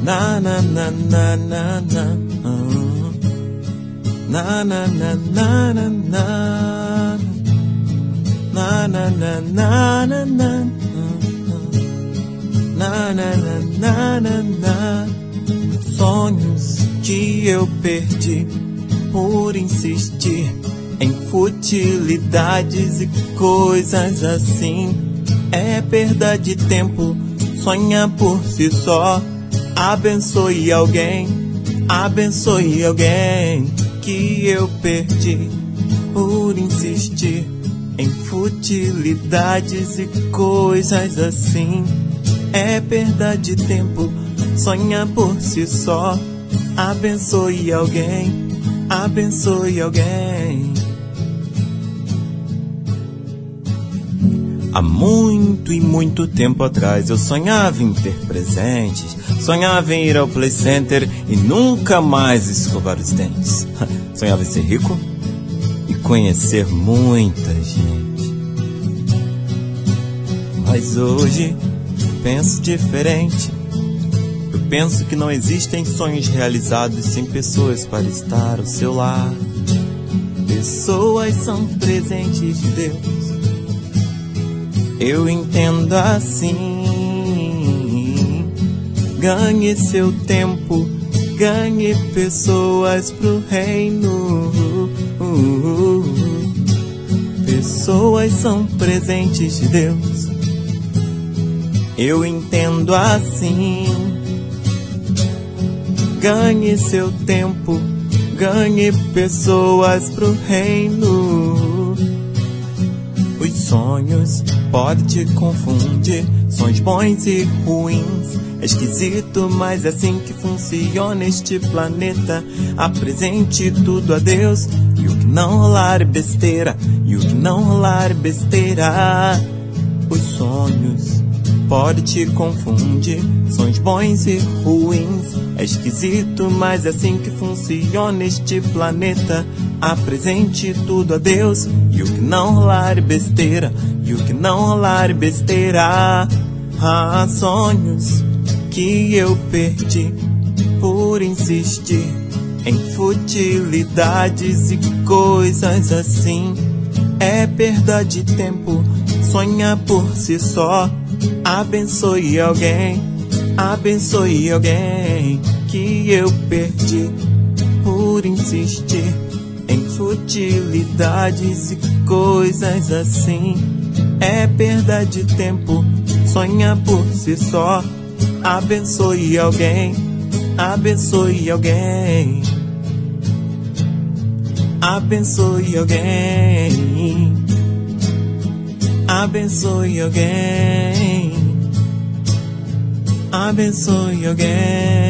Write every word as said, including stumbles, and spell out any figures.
Na na na na na na. Na na na na na na. Na na na na na na. Na na na na na na. Sonhos que eu perdi por insistir em futilidades e coisas assim. É perda de tempo, sonhar por si só. Abençoe alguém, abençoe alguém que eu perdi por insistir em futilidades e coisas assim. É perda de tempo, sonhar por si só. Abençoe alguém, abençoe alguém. Há muito e muito tempo atrás eu sonhava em ter presentes, sonhava em ir ao Play Center e nunca mais escovar os dentes. Sonhava em ser rico e conhecer muita gente. Mas hoje penso diferente. Eu penso que não existem sonhos realizados sem pessoas para estar ao seu lado. Pessoas são presentes de Deus. Eu entendo assim. Ganhe seu tempo, ganhe pessoas pro reino. Pessoas são presentes de Deus. Eu entendo assim. Ganhe seu tempo, ganhe pessoas pro reino. Os sonhos podem te confundir, sonhos bons e ruins. É esquisito, mas é assim que funciona este planeta. Apresente tudo a Deus, e o que não rolar é besteira, e o que não rolar é besteira. Os sonhos podem te confundir, sonhos bons e ruins. É esquisito, mas é assim que funciona este planeta. Apresente tudo a Deus, e o que não rolar é besteira, e o que não rolar é besteira. Há sonhos que eu perdi por insistir em futilidades e coisas assim. É perda de tempo, sonhar por si só. Abençoe alguém, abençoe alguém que eu perdi por insistir em futilidades e coisas assim. É perda de tempo, sonhar por si só. Abençoe alguém, abençoe alguém. Abençoe alguém, abençoe alguém. Abençoe alguém.